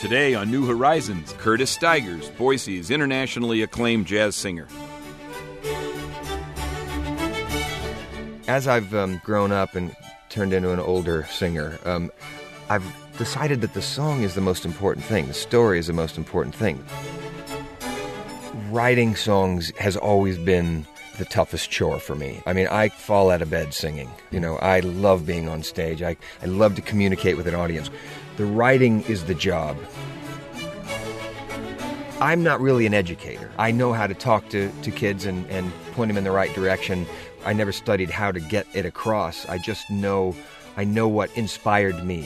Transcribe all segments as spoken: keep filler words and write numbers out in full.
Today on New Horizons, Curtis Stigers, Boise's internationally acclaimed jazz singer. As I've um, grown up and turned into an older singer, um, I've decided that the song is the most important thing. The story is the most important thing. Writing songs has always been the toughest chore for me. I mean, I fall out of bed singing. You know, I love being on stage. I, I love to communicate with an audience. The writing is the job. I'm not really an educator. I know how to talk to, to kids and, and point them in the right direction. I never studied how to get it across. I just know, I know what inspired me.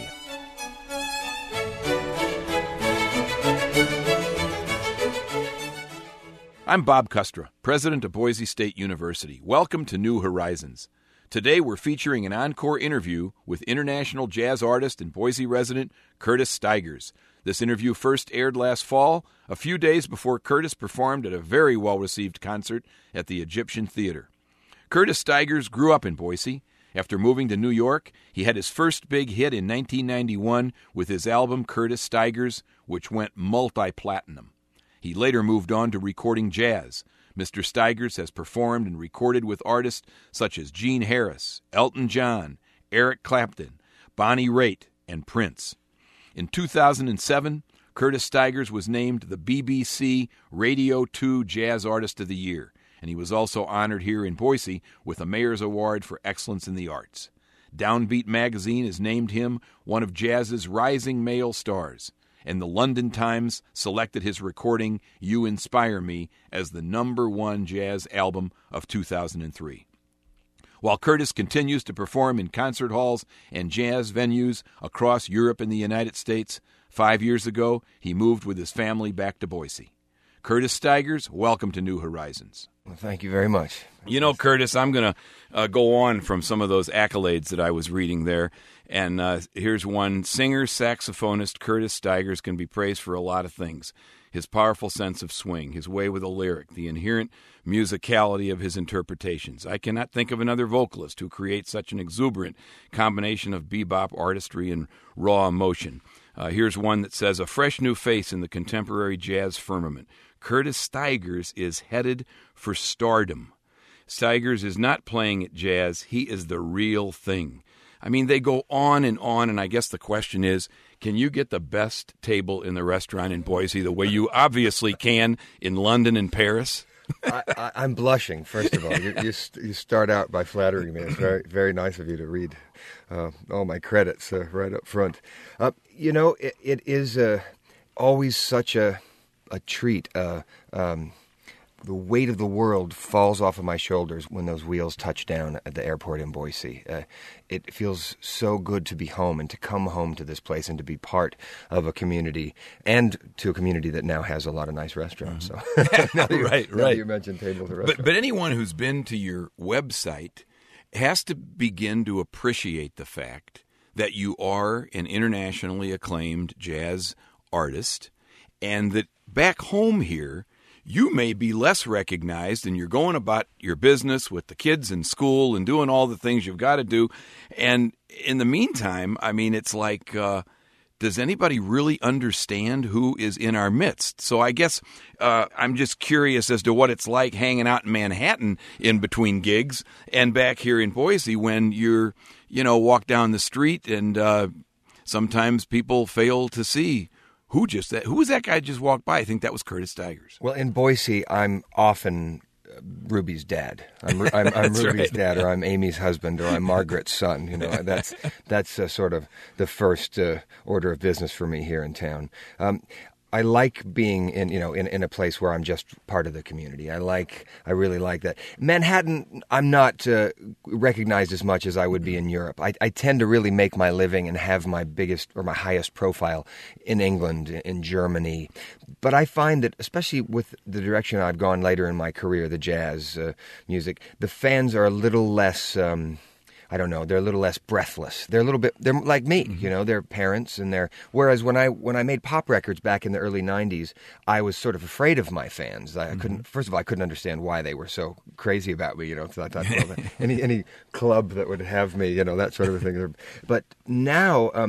I'm Bob Kustra, president of Boise State University. Welcome to New Horizons. Today we're featuring an encore interview with international jazz artist and Boise resident Curtis Stigers. This interview first aired last fall, a few days before Curtis performed at a very well-received concert at the Egyptian Theater. Curtis Stigers grew up in Boise. After moving to New York, he had his first big hit in nineteen ninety-one with his album Curtis Stigers, which went multi-platinum. He later moved on to recording jazz. Mister Stigers has performed and recorded with artists such as Gene Harris, Elton John, Eric Clapton, Bonnie Raitt, and Prince. In two thousand seven, Curtis Stigers was named the B B C Radio two Jazz Artist of the Year, and he was also honored here in Boise with a Mayor's Award for Excellence in the Arts. Downbeat magazine has named him one of jazz's rising male stars, and the London Times selected his recording, You Inspire Me, as the number one jazz album of two thousand three. While Curtis continues to perform in concert halls and jazz venues across Europe and the United States, five years ago he moved with his family back to Boise. Curtis Stigers, welcome to New Horizons. Well, thank you very much. You know, Curtis, I'm going to uh, go on from some of those accolades that I was reading there. And uh, here's one. Singer, saxophonist Curtis Stigers can be praised for a lot of things. His powerful sense of swing, his way with a lyric, the inherent musicality of his interpretations. I cannot think of another vocalist who creates such an exuberant combination of bebop artistry and raw emotion. Uh, here's one that says, a fresh new face in the contemporary jazz firmament. Curtis Stigers is headed for stardom. Stigers is not playing at jazz. He is the real thing. I mean, they go on and on, and I guess the question is, can you get the best table in the restaurant in Boise the way you obviously can in London and Paris? I, I, I'm blushing, first of all. You, you, you start out by flattering me. It's very, very nice of you to read uh, all my credits uh, right up front. Uh, you know, it, it is uh, always such a, a treat. Uh, um, the weight of the world falls off of my shoulders when those wheels touch down at the airport in Boise. Uh, it feels so good to be home and to come home to this place and to be part of a community, and to a community that now has a lot of nice restaurants. Mm-hmm. So, now you, right, now right. You mentioned tables and restaurants. But, but anyone who's been to your website has to begin to appreciate the fact that you are an internationally acclaimed jazz artist, and that back home here, you may be less recognized, and you're going about your business with the kids in school and doing all the things you've got to do. And in the meantime, I mean, it's like, uh, does anybody really understand who is in our midst? So I guess uh, I'm just curious as to what it's like hanging out in Manhattan in between gigs and back here in Boise when you're, you know, walk down the street and uh, sometimes people fail to see Who just that? Who was that guy just walked by? I think that was Curtis Stigers. Well, in Boise, I'm often uh, Ruby's dad. I'm, I'm, I'm Ruby's right. dad, or I'm Amy's husband, or I'm Margaret's son. You know, that's that's uh, sort of the first uh, order of business for me here in town. Um, I like being in, you know, in, in a place where I'm just part of the community. I like, I really like that. Manhattan, I'm not uh, recognized as much as I would be in Europe. I, I tend to really make my living and have my biggest or my highest profile in England, in Germany. But I find that, especially with the direction I've gone later in my career, the jazz uh, music, the fans are a little less... Um, I don't know, they're a little less breathless. They're a little bit, they're like me, mm-hmm. you know, they're parents and they're, whereas when I when I made pop records back in the early nineties, I was sort of afraid of my fans. I, mm-hmm. I couldn't, first of all, I couldn't understand why they were so crazy about me, you know, so I thought, well, any, any club that would have me, you know, that sort of a thing. But now, um,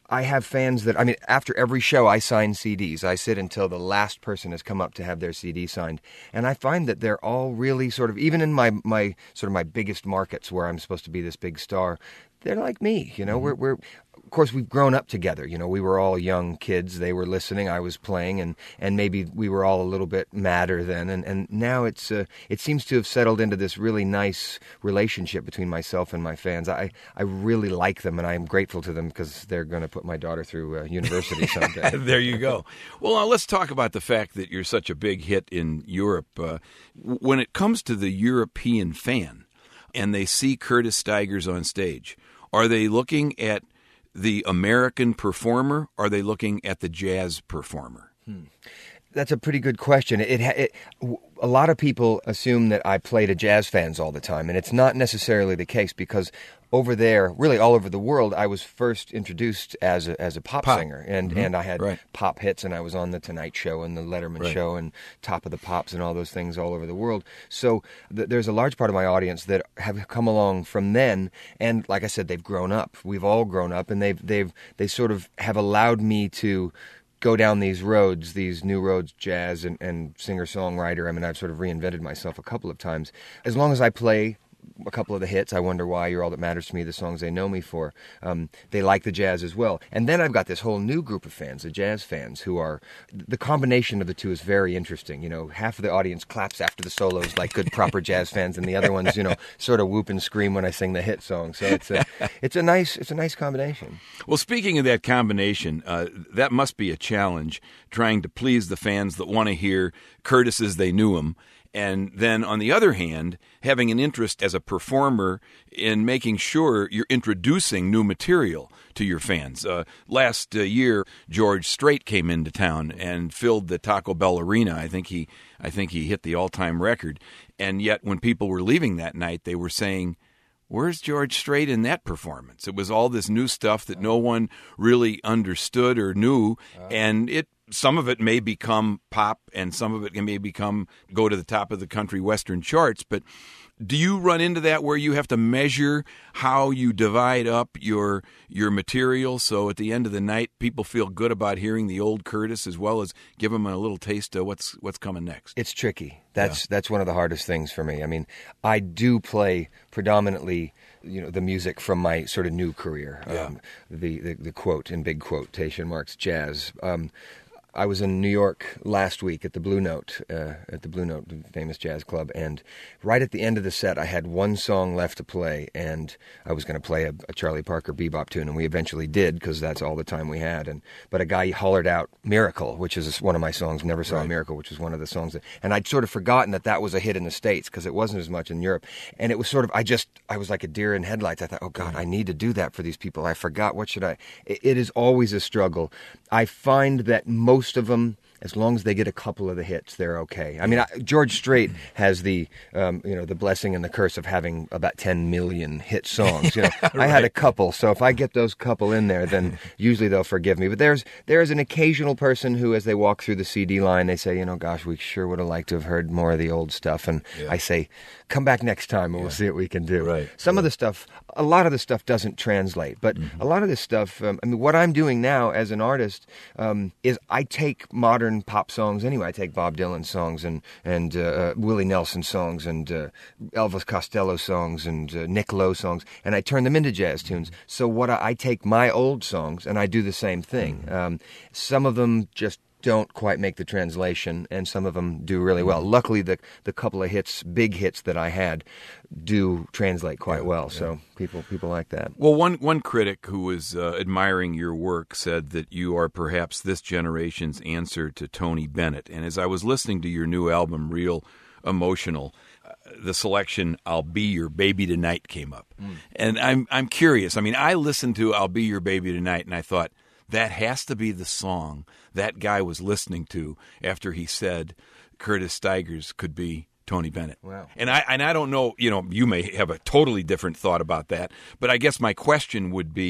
I have fans that, I mean, after every show, I sign C Ds. I sit until the last person has come up to have their C D signed. And I find that they're all really sort of, even in my, my sort of my biggest markets where I'm supposed to be this big star, they're like me, you know, mm-hmm. we're, we're, of course, we've grown up together. You know, we were all young kids. They were listening. I was playing, and, and maybe we were all a little bit madder then. And, and now it's uh, it seems to have settled into this really nice relationship between myself and my fans. I, I really like them, and I'm grateful to them because they're going to put my daughter through uh, university someday. There you go. Well, now let's talk about the fact that you're such a big hit in Europe. Uh, when it comes to the European fan, and they see Curtis Stigers on stage, are they looking at the American performer, or are they looking at the jazz performer? Hmm. That's a pretty good question. It, it, it, a lot of people assume that I play to jazz fans all the time, and it's not necessarily the case because over there, really all over the world, I was first introduced as a, as a pop, pop. singer, and, mm-hmm. and I had right. pop hits, and I was on the Tonight Show and the Letterman right. Show and Top of the Pops and all those things all over the world. So th- there's a large part of my audience that have come along from then, and like I said, they've grown up. We've all grown up, and they've they've they sort of have allowed me to go down these roads, these new roads, jazz and, and singer-songwriter. I mean, I've sort of reinvented myself a couple of times. As long as I play a couple of the hits, I Wonder Why, You're All That Matters to Me, the songs they know me for, um, they like the jazz as well. And then I've got this whole new group of fans, the jazz fans, who are, the combination of the two is very interesting. You know, half of the audience claps after the solos like good proper jazz fans, and the other ones, you know, sort of whoop and scream when I sing the hit song. So it's a, it's a nice, it's a nice combination. Well, speaking of that combination, uh, that must be a challenge, trying to please the fans that want to hear Curtis as they knew him. And then, on the other hand, having an interest as a performer in making sure you're introducing new material to your fans. Uh, last uh, year, George Strait came into town and filled the Taco Bell Arena. I think he, I think he hit the all-time record. And yet, when people were leaving that night, they were saying, "Where's George Strait in that performance?" It was all this new stuff that no one really understood or knew, and it. Some of it may become pop, and some of it may become go to the top of the country western charts. But do you run into that where you have to measure how you divide up your your material so at the end of the night people feel good about hearing the old Curtis as well as give them a little taste of what's what's coming next? It's tricky. That's yeah. that's one of the hardest things for me. I mean, I do play predominantly, you know, the music from my sort of new career. Yeah. Um, the, the the quote in big quotation marks jazz. Um, I was in New York last week at the Blue Note, uh, at the Blue Note, the famous jazz club, and right at the end of the set, I had one song left to play, and I was going to play a, a Charlie Parker bebop tune, and we eventually did, because that's all the time we had. And but a guy hollered out "Miracle," which is one of my songs, "Never Saw right. a Miracle," which was one of the songs that, and I'd sort of forgotten that that was a hit in the States, because it wasn't as much in Europe. And it was sort of, I just, I was like a deer in headlights. I thought, oh God, I need to do that for these people. I forgot, what should I, it, it is always a struggle. I find that most Most of them, as long as they get a couple of the hits, they're okay. I mean, I, George Strait has the, um, you know, the blessing and the curse of having about ten million hit songs. You know, right. I had a couple, so if I get those couple in there, then usually they'll forgive me. But there's there's an occasional person who, as they walk through the C D line, they say, you know, gosh, we sure would have liked to have heard more of the old stuff. And yeah. I say, come back next time and yeah. we'll see what we can do. Right. Some right. of the stuff, a lot of the stuff doesn't translate, but mm-hmm. a lot of this stuff, um, I mean, what I'm doing now as an artist um, is I take modern pop songs anyway. I take Bob Dylan songs and and uh, Willie Nelson songs and uh, Elvis Costello songs and uh, Nick Lowe songs, and I turn them into jazz tunes. So what I, I take my old songs and I do the same thing. Mm-hmm. Um, some of them just don't quite make the translation, and some of them do really well. Luckily, the the couple of hits, big hits that I had, do translate quite yeah, well. Yeah. So people people like that. Well, one one critic who was uh, admiring your work said that you are perhaps this generation's answer to Tony Bennett. And as I was listening to your new album, Real Emotional, uh, the selection "I'll Be Your Baby Tonight" came up, mm. and I'm I'm curious. I mean, I listened to "I'll Be Your Baby Tonight" and I thought, that has to be the song that guy was listening to after he said Curtis Stigers could be Tony Bennett. Wow. And I and I don't know, you know, you may have a totally different thought about that, but I guess my question would be,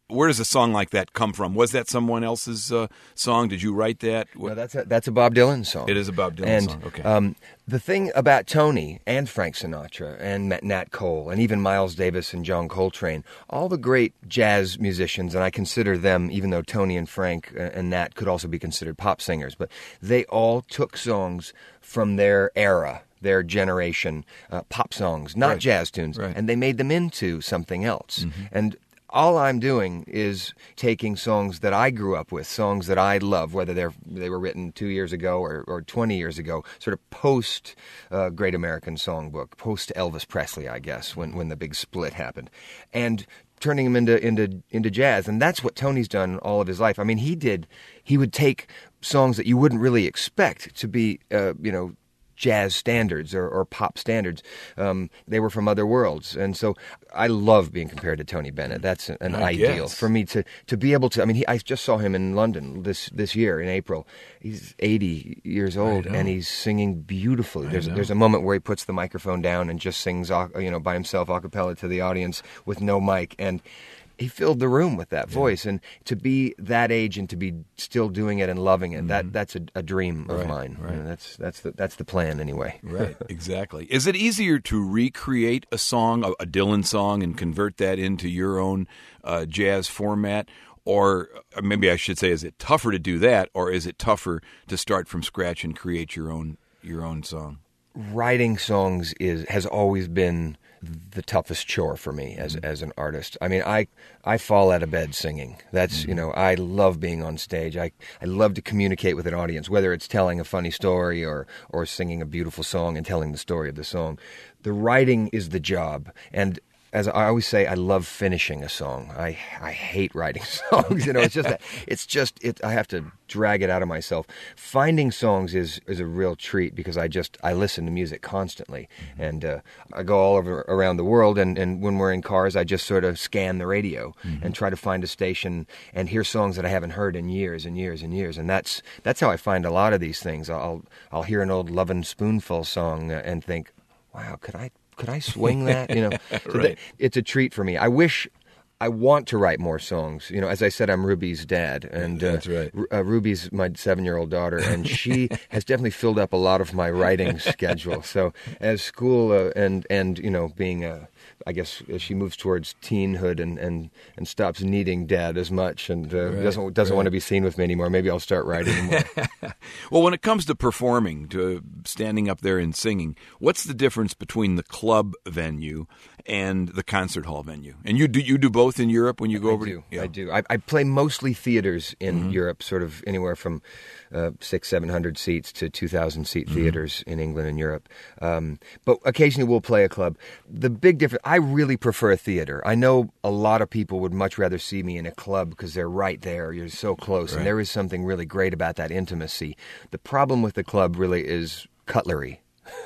where does a song like that come from? Was that someone else's uh, song? Did you write that? No, that's a, that's a Bob Dylan song. It is a Bob Dylan and, song. Okay. Um, the thing about Tony and Frank Sinatra and Nat Cole and even Miles Davis and John Coltrane, all the great jazz musicians, and I consider them, even though Tony and Frank and Nat could also be considered pop singers, but they all took songs from their era, their generation, uh, pop songs, not right. jazz tunes, right. and they made them into something else. Mm-hmm. And all I'm doing is taking songs that I grew up with, songs that I love, whether they're they were written two years ago or, or twenty years ago, sort of post uh, Great American Songbook, post Elvis Presley, I guess, when when the big split happened, and turning them into into into jazz. And that's what Tony's done all of his life. I mean, he did he would take songs that you wouldn't really expect to be, uh, you know. jazz standards or, or pop standards. Um, they were from other worlds. And so I love being compared to Tony Bennett. That's an I ideal guess. for me to, to be able to. I mean, he, I just saw him in London this, this year in April. He's eighty years old and he's singing beautifully. I There's know. there's a moment where he puts the microphone down and just sings, you know, by himself a cappella to the audience with no mic. And he filled the room with that voice, and to be that age and to be still doing it and loving it, mm-hmm. that that's a, a dream of right, mine. Right. You know, that's that's the that's the plan anyway. Right, exactly. Is it easier to recreate a song, a, a Dylan song, and convert that into your own uh, jazz format? Or maybe I should say, is it tougher to do that, or is it tougher to start from scratch and create your own your own song? Writing songs is has always been the toughest chore for me as mm-hmm. as an artist. I mean, I I fall out of bed singing. That's, mm-hmm. you know, I love being on stage. I, I love to communicate with an audience, whether it's telling a funny story or or singing a beautiful song and telling the story of the song. The writing is the job. And as I always say, I love finishing a song. I I hate writing songs. You know, it's just that it's just it. I have to drag it out of myself. Finding songs is is a real treat because I just I listen to music constantly, mm-hmm. and uh, I go all over around the world. And, and when we're in cars, I just sort of scan the radio mm-hmm. and try to find a station and hear songs that I haven't heard in years and years and years. And that's that's how I find a lot of these things. I'll I'll hear an old Lovin' Spoonful song and think, wow, could I. Could I swing that? You know, so right. that, it's a treat for me. I wish, I want to write more songs. You know, as I said, I'm Ruby's dad, and uh, that's right. Uh, Ruby's my seven-year-old daughter, and she has definitely filled up a lot of my writing schedule. So as school uh, and and you know being a I guess as she moves towards teenhood and, and, and stops needing dad as much and uh, right, doesn't doesn't right. want to be seen with me anymore, maybe I'll start writing more. Well, when it comes to performing, to standing up there and singing, what's the difference between the club venue and the concert hall venue? And you do you do both in Europe when you go I over? Do. To, yeah. I do. I, I play mostly theaters in mm-hmm. Europe, sort of anywhere from uh, six, seven hundred seats to two thousand seat mm-hmm. theaters in England and Europe. Um, but occasionally we'll play a club. The big difference, I really prefer a theater. I know a lot of people would much rather see me in a club because they're right there. You're so close, right. and there is something really great about that intimacy. The problem with the club really is cutlery.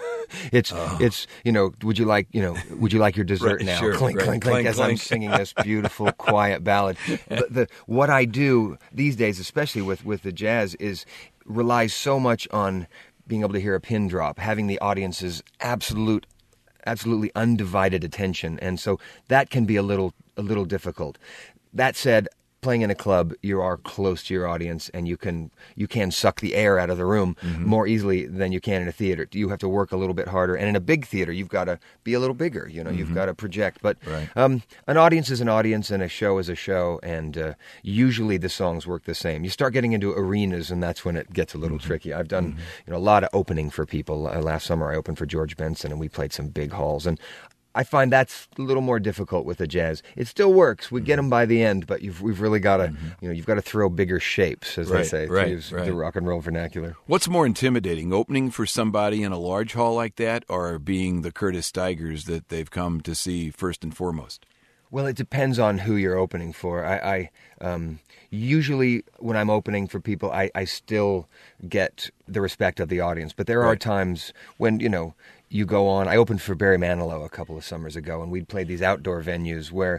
It's oh. it's you know would you like you know would you like your dessert right, now sure, clink, right. clink clink clink as clink. I'm singing this beautiful quiet ballad. The, the what I do these days, especially with with the jazz, is relies so much on being able to hear a pin drop, having the audience's absolute absolutely undivided attention, and so that can be a little a little difficult. That said, playing in a club, you are close to your audience, and you can you can suck the air out of the room mm-hmm. more easily than you can in a theater. You have to work a little bit harder, and in a big theater, you've got to be a little bigger. You know, mm-hmm. you've got to project. But right. um, an audience is an audience, and a show is a show, and uh, usually the songs work the same. You start getting into arenas, and that's when it gets a little mm-hmm. tricky. I've done mm-hmm. you know a lot of opening for people. Uh, last summer, I opened for George Benson, and we played some big halls, and I find that's a little more difficult with the jazz. It still works. We get them by the end, but you've, we've really got to, mm-hmm. you know, you've got to throw bigger shapes, as right, they say, right, to use right. the rock and roll vernacular. What's more intimidating, opening for somebody in a large hall like that, or being the Curtis Stigers that they've come to see first and foremost? Well, it depends on who you're opening for. I, I um, usually when I'm opening for people, I, I still get the respect of the audience. But there are right. times when, you know, you go on. I opened for Barry Manilow a couple of summers ago, and we'd played these outdoor venues where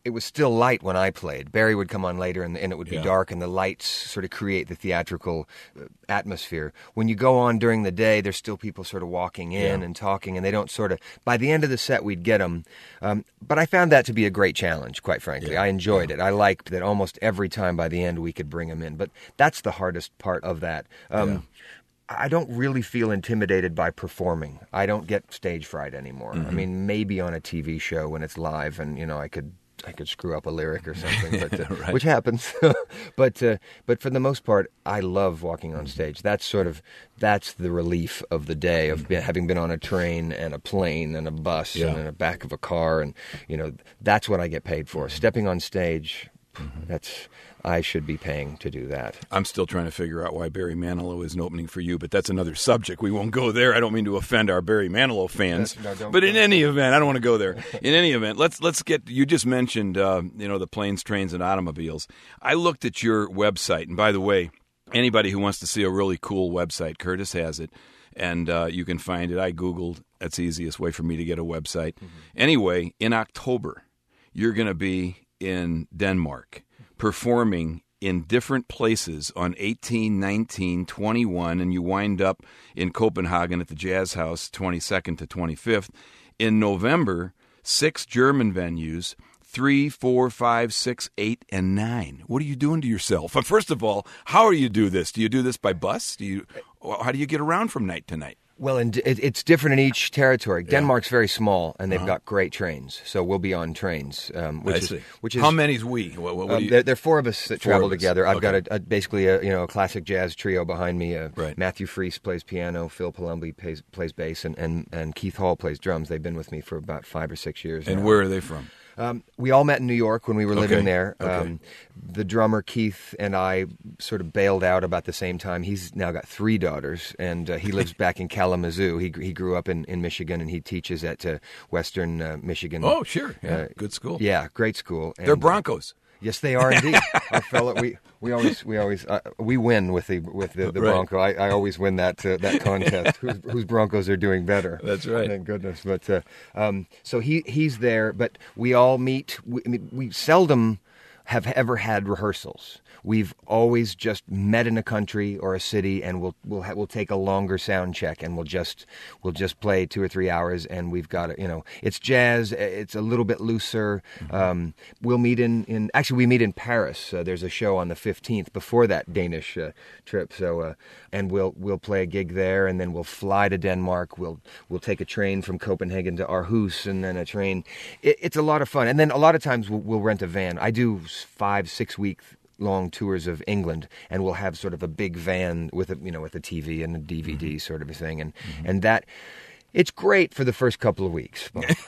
it was still light when I played. Barry would come on later, and, and it would be Yeah. dark, and the lights sort of create the theatrical uh, atmosphere. When you go on during the day, there's still people sort of walking in Yeah. and talking, and they don't sort of... By the end of the set, we'd get them. Um, but I found that to be a great challenge, quite frankly. Yeah. I enjoyed Yeah. it. I liked that almost every time by the end we could bring them in. But that's the hardest part of that. Um, Yeah. I don't really feel intimidated by performing. I don't get stage fright anymore. Mm-hmm. I mean, maybe on a T V show when it's live, and you know, I could I could screw up a lyric or something, but, uh, Right. which happens. but uh, but for the most part, I love walking on stage. That's sort of that's the relief of the day of be, having been on a train and a plane and a bus Yeah. and in the back of a car, and you know, that's what I get paid for. Stepping on stage. That's I should be paying to do that. I'm still trying to figure out why Barry Manilow isn't opening for you, but that's another subject. We won't go there. I don't mean to offend our Barry Manilow fans, No, don't- but in don't. any event, I don't want to go there. In any event, let's let's get. You just mentioned, uh, you know, the planes, trains, and automobiles. I looked at your website, and by the way, anybody who wants to see a really cool website, Curtis has it, and uh, you can find it. I googled. That's the easiest way for me to get a website. Mm-hmm. Anyway, in October, you're going to be in Denmark, performing in different places on eighteen, nineteen, twenty-one, and you wind up in Copenhagen at the Jazz House twenty-second to twenty-fifth. In November, six German venues, three, four, five, six, eight, and nine. What are you doing to yourself? First of all, how do you do this? Do you do this by bus? Do you? How do you get around from night to night? Well, and it, it's different in each territory. Denmark's very small, and they've got great trains, so we'll be on trains. Um, which I is, see. Which is How many's we? What, what, what Um, do you, there, there are four of us that Four travel of us. together. I've Okay. got a, a, basically a you know a classic jazz trio behind me. Uh, Right. Matthew Freese plays piano, Phil Palumbi plays, plays bass, and, and, and Keith Hall plays drums. They've been with me for about five or six years and now. where are they from? Um, we all met in New York when we were living Okay. there. Okay. Um, the drummer Keith and I sort of bailed out about the same time. He's now got three daughters, and uh, he lives back in Kalamazoo. He he grew up in, in Michigan, and he teaches at uh, Western uh, Michigan. Oh, sure. Yeah. Uh, Good school. Yeah, great school. They're And, uh, Broncos. Yes, they are indeed. Our fellow, we we always we always uh, we win with the with the, the Right. Bronco. I, I always win that uh, that contest. whose, whose Broncos are doing better? That's right. Thank goodness. But uh, um, so he he's there. But we all meet. We, I mean, we seldom have ever had rehearsals. We've always just met in a country or a city, and we'll we'll ha- we'll take a longer sound check, and we'll just we'll just play two or three hours, and we've got it. You know, it's jazz. It's a little bit looser. Mm-hmm. Um, we'll meet in, in actually we meet in Paris. Uh, there's a show on the fifteenth before that Danish uh, trip. So uh, and we'll we'll play a gig there, and then we'll fly to Denmark. We'll we'll take a train from Copenhagen to Aarhus, and then a train. It, it's a lot of fun, and then a lot of times we'll, we'll rent a van. I do five six week long tours of England, and we'll have sort of a big van with a you know with a T V and a D V D Mm-hmm. sort of a thing, and and that it's great for the first couple of weeks,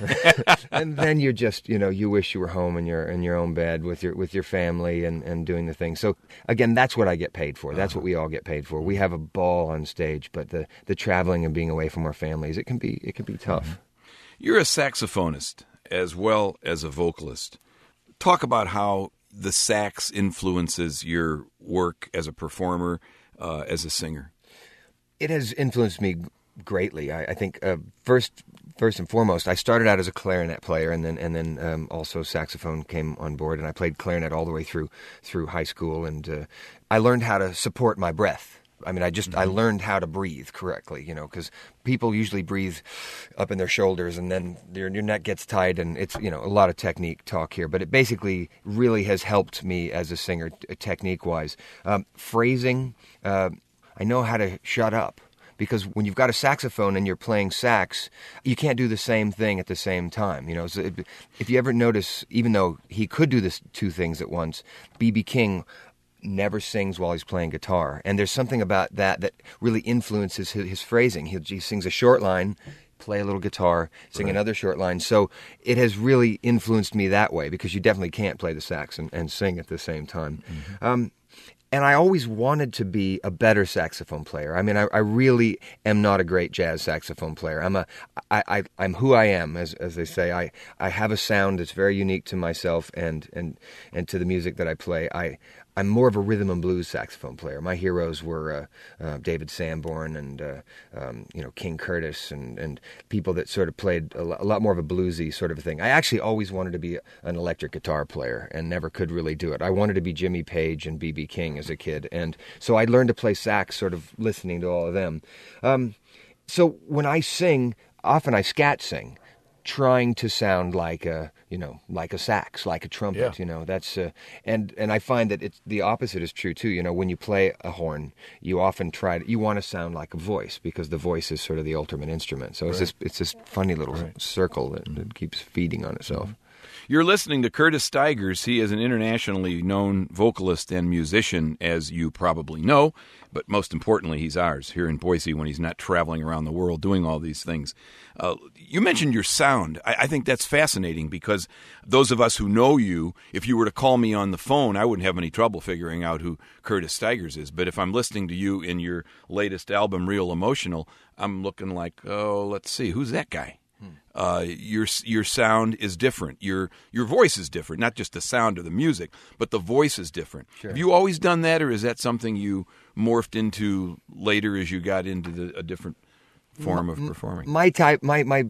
and then you just you know you wish you were home in your in your own bed with your with your family and, and doing the thing. So again, that's what I get paid for. That's what we all get paid for. We have a ball on stage, but the the traveling and being away from our families, it can be it can be tough. You're a saxophonist as well as a vocalist. Talk about how the sax influences your work as a performer, uh, as a singer. It has influenced me greatly. I, I think uh, first, first and foremost, I started out as a clarinet player, and then and then um, also saxophone came on board, and I played clarinet all the way through through high school, and uh, I learned how to support my breath. I mean, I just mm-hmm. I learned how to breathe correctly, you know, because people usually breathe up in their shoulders, and then your your neck gets tight, and it's you know a lot of technique talk here, but it basically really has helped me as a singer t- technique wise. Um, phrasing, uh, I know how to shut up. Because when you've got a saxophone and you're playing sax, you can't do the same thing at the same time. You know, so if, if you ever notice, even though he could do this two things at once, B B King never sings while he's playing guitar, and there's something about that that really influences his, his phrasing. He, he sings a short line, play a little guitar, sing right. another short line. So it has really influenced me that way, because you definitely can't play the sax and, and sing at the same time. Mm-hmm. Um, And I always wanted to be a better saxophone player. I mean, I, I really am not a great jazz saxophone player. I'm a, I, I, I'm who I am, as as they say. I, I have a sound that's very unique to myself and, and, and to the music that I play. I I'm more of a rhythm and blues saxophone player. My heroes were uh, uh, David Sanborn and uh, um, you know King Curtis and, and people that sort of played a, lo- a lot more of a bluesy sort of thing. I actually always wanted to be an electric guitar player and never could really do it. I wanted to be Jimmy Page and B B King as a kid, and so I learned to play sax sort of listening to all of them. Um, so when I sing, often I scat sing, trying to sound like a, you know, like a sax, like a trumpet, Yeah. you know, that's, uh, and, and I find that it's, the opposite is true too. You know, when you play a horn, you often try to, you want to sound like a voice because the voice is sort of the ultimate instrument. So it's Right. this, it's this funny little Right. circle that, that keeps feeding on itself. You're listening to Curtis Stigers. He is an internationally known vocalist and musician, as you probably know, but most importantly, he's ours here in Boise when he's not traveling around the world doing all these things. Uh, you mentioned your sound. I, I think that's fascinating because those of us who know you, if you were to call me on the phone, I wouldn't have any trouble figuring out who Curtis Stigers is. But if I'm listening to you in your latest album, Real Emotional, I'm looking like, oh, let's see, who's that guy? Uh, your your sound is different. Your your voice is different. Not just the sound of the music, but the voice is different. Sure. Have you always done that, or is that something you morphed into later as you got into the, a different form of performing? My type, my, my,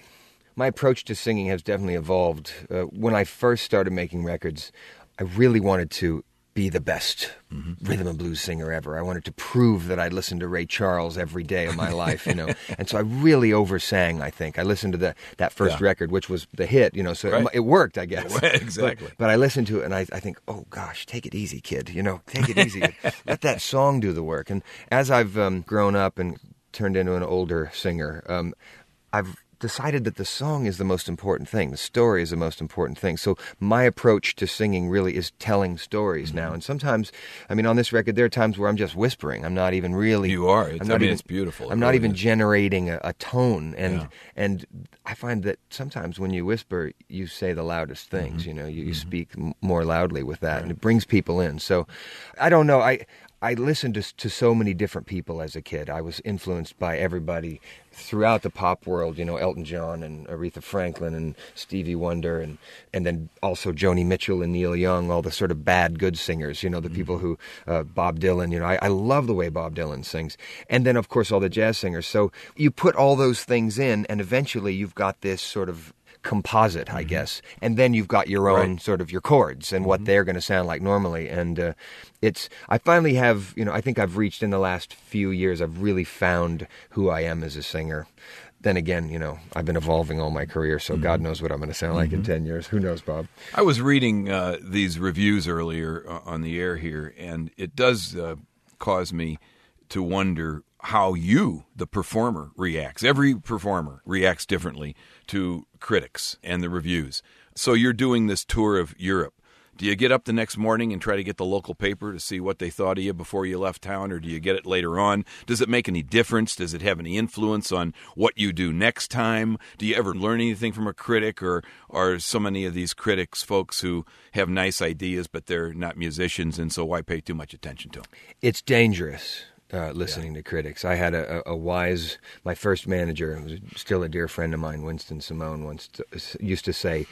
my approach to singing has definitely evolved. Uh, when I first started making records, I really wanted to be the best mm-hmm. rhythm and blues singer ever. I wanted to prove that I listened to Ray Charles every day of my life, you know. And so I really oversang, I think. I listened to the, that first Yeah. record, which was the hit, you know, so Right. it, it worked, I guess. Exactly. But, but I listened to it and I, I think, oh gosh, take it easy, kid. You know, take it easy. Let that song do the work. And as I've um, grown up and turned into an older singer, um, I've decided that the song is the most important thing. The story is the most important thing. So my approach to singing really is telling stories mm-hmm. now. And sometimes, I mean, on this record, there are times where I'm just whispering. I'm not even really... You are. It's, I'm not I mean, even, it's beautiful. It I'm not really even is. generating a, a tone. And Yeah. and I find that sometimes when you whisper, you say the loudest things. Mm-hmm. You know, you, you mm-hmm. speak m- more loudly with that. Right. And it brings people in. So I don't know. I... I listened to, to so many different people as a kid. I was influenced by everybody throughout the pop world, you know, Elton John and Aretha Franklin and Stevie Wonder and, and then also Joni Mitchell and Neil Young, all the sort of bad, good singers, you know, the mm-hmm. people who, uh, Bob Dylan, you know, I, I love the way Bob Dylan sings. And then, of course, all the jazz singers. So you put all those things in and eventually you've got this sort of composite, mm-hmm. I guess, and then you've got your own right. sort of your chords and mm-hmm. what they're going to sound like normally. And uh, it's I finally have, you know, I think I've reached in the last few years, I've really found who I am as a singer. Then again, you know, I've been evolving all my career, so mm-hmm. God knows what I'm going to sound like mm-hmm. in ten years. Who knows, Bob? I was reading uh, these reviews earlier on the air here, and it does uh, cause me to wonder how you, the performer, reacts. Every performer reacts differently to critics and the reviews. So you're doing this tour of Europe. Do you get up the next morning and try to get the local paper to see what they thought of you before you left town, or do you get it later on? Does it make any difference? Does it have any influence on what you do next time? Do you ever learn anything from a critic, or are so many of these critics folks who have nice ideas but they're not musicians, and so why pay too much attention to them? It's dangerous. Uh, listening yeah. to critics. I had a, a, a wise, my first manager, who was still a dear friend of mine, Winston Simone, once t- used to say,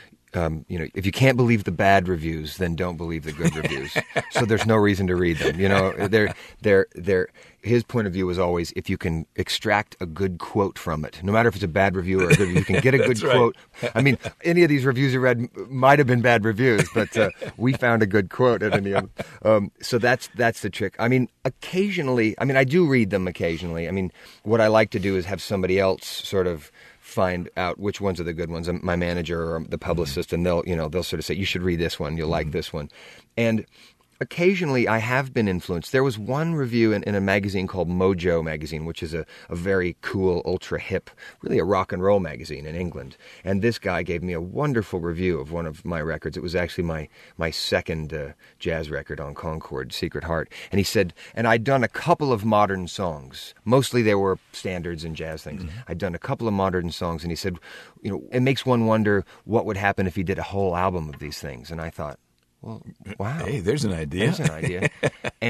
um, you know, if you can't believe the bad reviews, then don't believe the good reviews. So there's no reason to read them. You know, they're, they're, they're, his point of view was always, if you can extract a good quote from it, no matter if it's a bad review or a good review, you can get a good quote. Right. I mean, any of these reviews you read might have been bad reviews, but uh, we found a good quote at any of them. Um, so that's that's the trick. I mean, occasionally, I mean, I do read them occasionally. I mean, what I like to do is have somebody else sort of find out which ones are the good ones. My manager or the publicist, and they'll, you know, they'll sort of say, you should read this one. You'll like this one. And occasionally I have been influenced. There was one review in, in a magazine called Mojo magazine, which is a, a very cool, ultra hip, really a rock and roll magazine in England. And this guy gave me a wonderful review of one of my records. It was actually my, my second uh, jazz record on Concord, Secret Heart. And he said, and I'd done a couple of modern songs. Mostly they were standards and jazz things. Mm-hmm. I'd done a couple of modern songs. And he said, you know, it makes one wonder what would happen if he did a whole album of these things. And I thought, well, wow. Hey, there's an idea. There's an idea. And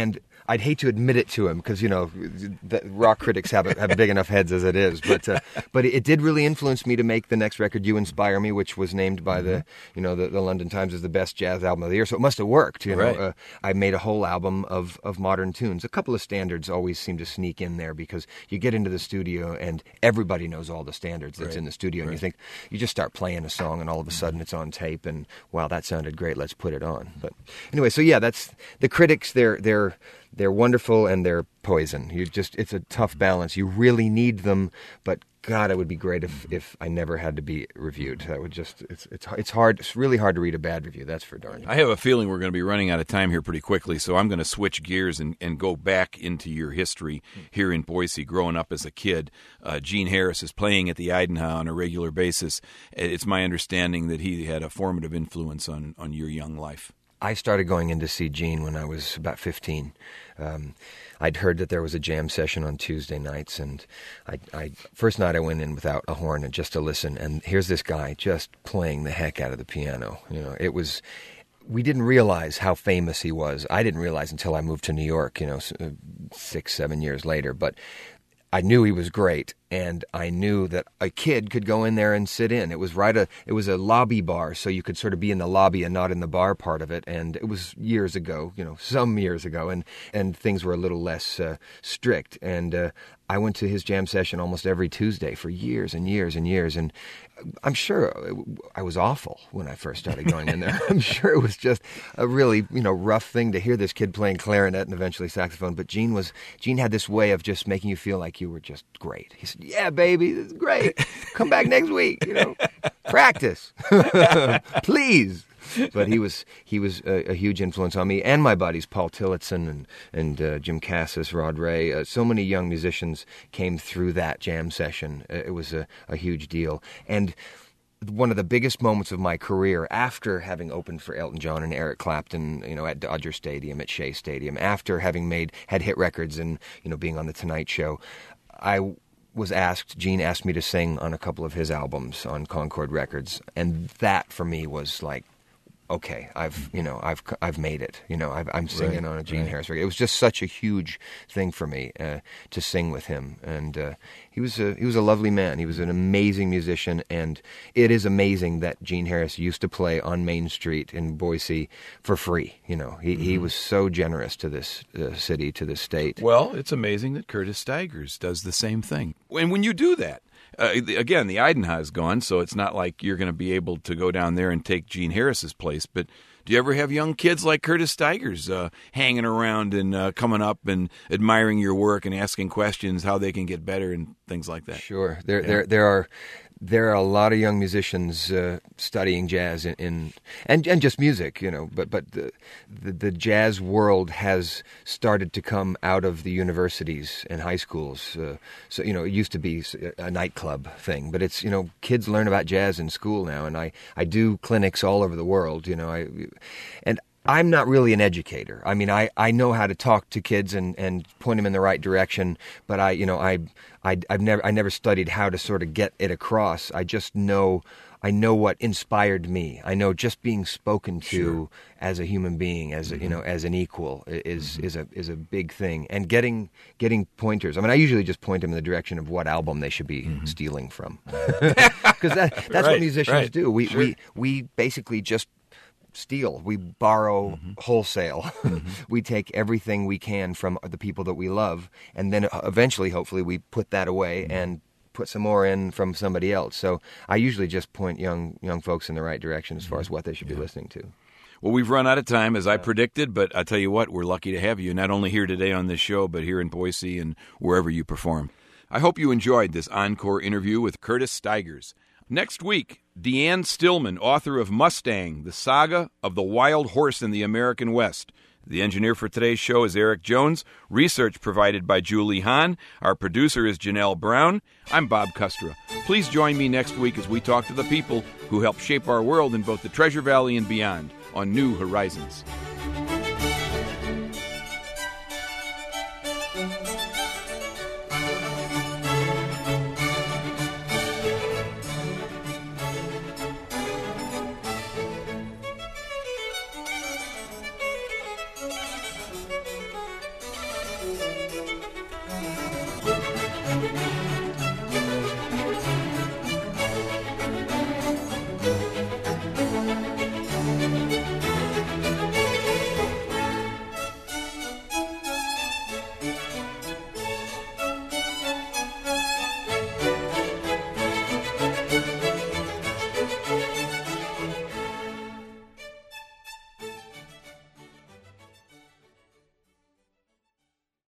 I'd hate to admit it to him because, you know, the rock critics have have big enough heads as it is. But uh, but it did really influence me to make the next record, You Inspire Me, which was named by the, you know, the, the London Times as the best jazz album of the year. So it must have worked, you know. Right. Uh, I made a whole album of, of modern tunes. A couple of standards always seem to sneak in there because you get into the studio and everybody knows all the standards that's Right. in the studio. And Right. you think, you just start playing a song and all of a sudden it's on tape and, wow, that sounded great, let's put it on. But anyway, so yeah, that's, the critics, they're, they're, they're wonderful and they're poison. You just, it's a tough balance. You really need them, but God, it would be great if, if I never had to be reviewed. That would just, it's, it's, it's hard, it's really hard to read a bad review, that's for darn. I have a feeling we're going to be running out of time here pretty quickly, so I'm going to switch gears and, and go back into your history here in Boise. Growing up as a kid, uh, Gene Harris is playing at the Eidenhow on a regular basis. It's my understanding that he had a formative influence on, on your young life. I started going in to see Gene when I was about fifteen. Um, I'd heard that there was a jam session on Tuesday nights, and I, I first night I went in without a horn and just to listen, and here's this guy just playing the heck out of the piano. You know, it was. We didn't realize how famous he was. I didn't realize until I moved to New York, you know, six, seven years later. But I knew he was great, and I knew that a kid could go in there and sit in. It was right a it was a lobby bar, so you could sort of be in the lobby and not in the bar part of it. And it was years ago, you know, some years ago, and and things were a little less uh, strict. And uh, I went to his jam session almost every Tuesday for years and years and years. And I'm sure I was awful when I first started going in there. I'm sure it was just a really, you know, rough thing to hear this kid playing clarinet and eventually saxophone. But Gene was Gene had this way of just making you feel like you were just great. He said, "Yeah, baby, this is great. Come back next week. You know, practice, please." But he was he was a, a huge influence on me and my buddies, Paul Tillotson and and uh, Jim Cassis, Rod Ray. Uh, so many young musicians came through that jam session. Uh, it was a, a huge deal. And one of the biggest moments of my career, after having opened for Elton John and Eric Clapton, you know, at Dodger Stadium, at Shea Stadium, after having made had hit records and, you know, being on the Tonight Show, I was asked, Gene asked me to sing on a couple of his albums on Concord Records, and that for me was like, okay, I've you know I've I've made it. You know, I've, I'm singing Right, on a Gene right. Harris record. It was just such a huge thing for me uh, to sing with him, and uh, he was a he was a lovely man. He was an amazing musician, and it is amazing that Gene Harris used to play on Main Street in Boise for free. You know, he mm-hmm. he was so generous to this uh, city, to this state. Well, it's amazing that Curtis Stigers does the same thing. And when you do that, Uh, again, the Eidenhow is gone, so it's not like you're going to be able to go down there and take Gene Harris's place. But do you ever have young kids like Curtis Stigers uh, hanging around and uh, coming up and admiring your work and asking questions how they can get better and things like that? Sure, there Yeah. there there are. There are a lot of young musicians uh, studying jazz in, in and and just music, you know. But but the, the the jazz world has started to come out of the universities and high schools. Uh, so you know, it used to be a nightclub thing, but it's you know, kids learn about jazz in school now, and I, I do clinics all over the world, you know. I and. I'm not really an educator. I mean, I, I know how to talk to kids and, and point them in the right direction, but I, you know, I, I, I've never, I never studied how to sort of get it across. I just know, I know what inspired me. I know just being spoken to Sure. as a human being, as a, Mm-hmm. you know, as an equal is, Mm-hmm. is a, is a big thing. And getting, getting pointers. I mean, I usually just point them in the direction of what album they should be Mm-hmm. stealing from. Because that, that's Right, what musicians right. do. We, Sure. we, we basically just steal. We borrow Mm-hmm. wholesale. We take everything we can from the people that we love, and then eventually, hopefully, we put that away Mm-hmm. and put some more in from somebody else. So I usually just point young young folks in the right direction as far as what they should be listening to. Well, we've run out of time, as I predicted, but I tell you what, we're lucky to have you, not only here today on this show, but here in Boise and wherever you perform. I hope you enjoyed this encore interview with Curtis Stigers. Next week, Deanne Stillman, author of Mustang, the Saga of the Wild Horse in the American West. The engineer for today's show is Eric Jones. Research provided by Julie Hahn. Our producer is Janelle Brown. I'm Bob Custra. Please join me next week as we talk to the people who help shape our world in both the Treasure Valley and beyond on New Horizons.